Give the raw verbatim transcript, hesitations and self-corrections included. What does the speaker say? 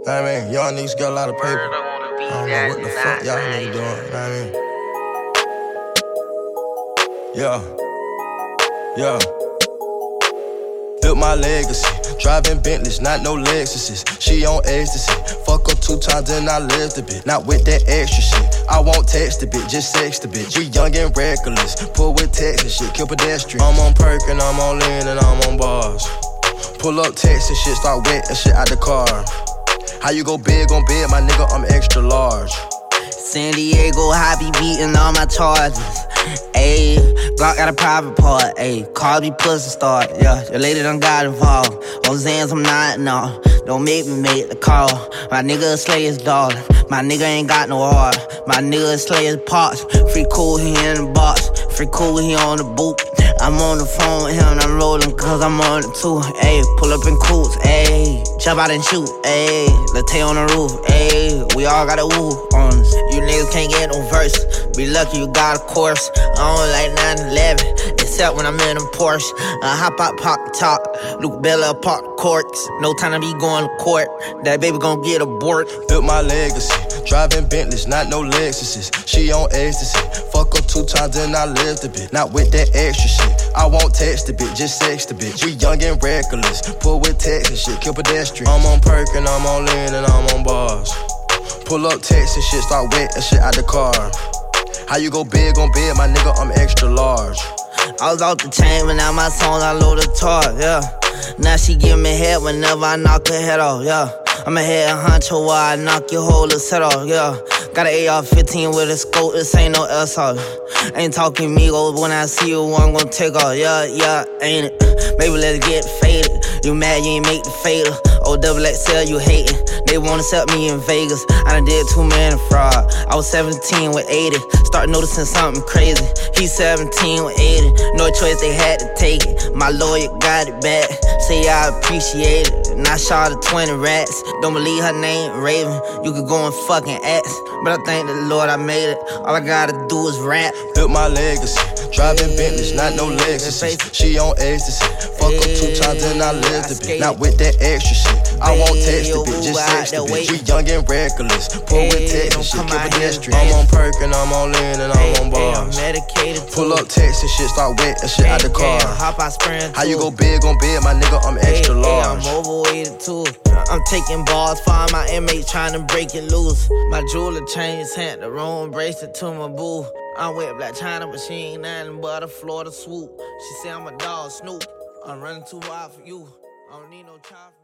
I mean, young niggas got a lot of paper. I don't know what the fuck y'all niggas doing. I mean, yeah, yeah. Built my legacy, driving Bentleys, not no Lexuses. She on ecstasy, fuck her two times and I lived a bit. Not with that extra shit, I won't text a bitch, just sex the bitch. We young and reckless, pull with text and shit, kill pedestrian. I'm on perk and I'm on lean and I'm on bars. Pull up text and shit, start wet and shit out the car. How you go big on bed, my nigga, I'm extra large. San Diego, I be beating all my charges. Ayy, Glock got a private part. Ayy, call me pussy start. Yeah, your lady done got involved. On Zans, I'm not, no. Don't make me make the call. My nigga slay his daughter. My nigga ain't got no heart. My nigga slay his parts. Free cool, he in the box. Free cool, he on the boot. I'm on the phone with him and I'm rolling cause I'm on it too. Ayy, pull up in coots, ayy. Jump out and shoot, ayy. Latte on the roof, ayy. We all got a woo on us. You niggas can't get no verse. Be lucky you got a course. I don't like nine eleven, except when I'm in a Porsche. I hop out, pop the top. Luke Bella, pop the corks. No time to be going to court. That baby gon' get aborted. Built my legacy, driving Bentleys, not no Lexuses. She on ecstasy, fuck her two times and I lived a bit. Not with that extra shit, I won't text the bitch, just sex the bitch. We young and reckless, pull with text and shit, kill pedestrian. I'm on perk and I'm on lean and I'm on bars. Pull up text and shit, start wet and shit out the car. How you go big on bed, my nigga, I'm extra large. I was off the chain, but now my songs I load the tar, yeah. Now she give me head whenever I knock her head off, yeah. I'm a head honcho while I knock your whole little set off, yeah. Got an A R fifteen with a scope, this ain't no assault. Ain't talking Migos, when I see you, I'm gon' take off, yeah, yeah, ain't it? Maybe let's get faded. You mad you ain't make the fatal. O double X L, you hatin'. They wanna accept me in Vegas. I done did two million fraud. I was seventeen with eighty. Start noticing something crazy. He's seventeen with eighty. No choice, they had to take it. My lawyer got it back. Say I appreciate it. And I shot her twenty rats. Don't believe her name, Raven. You could go and fucking ask. But I thank the Lord I made it. All I gotta do is rap. Built my legacy, driving Bentleys, not no Lexuses. She on ecstasy, fuck her two times and I lived a bit. Not with that extra shit, I won't text the bitch, just sex the bitch. We young and reckless, pull with text and shit, kill pedestrian. I'm on perk and I'm on lean and I'm on bars. Pull up text and shit, start wet and shit out the car. How you go big on bed, my nigga, I'm extra large. I'm overweighted too. I'm taking balls, find my inmates trying to break it loose. My jeweler changed hand, the wrong bracelet to my boo. I'm with Black China, but she ain't nothing but a Florida swoop. She say I'm a dog, Snoop. I'm running too wild for you. I don't need no child.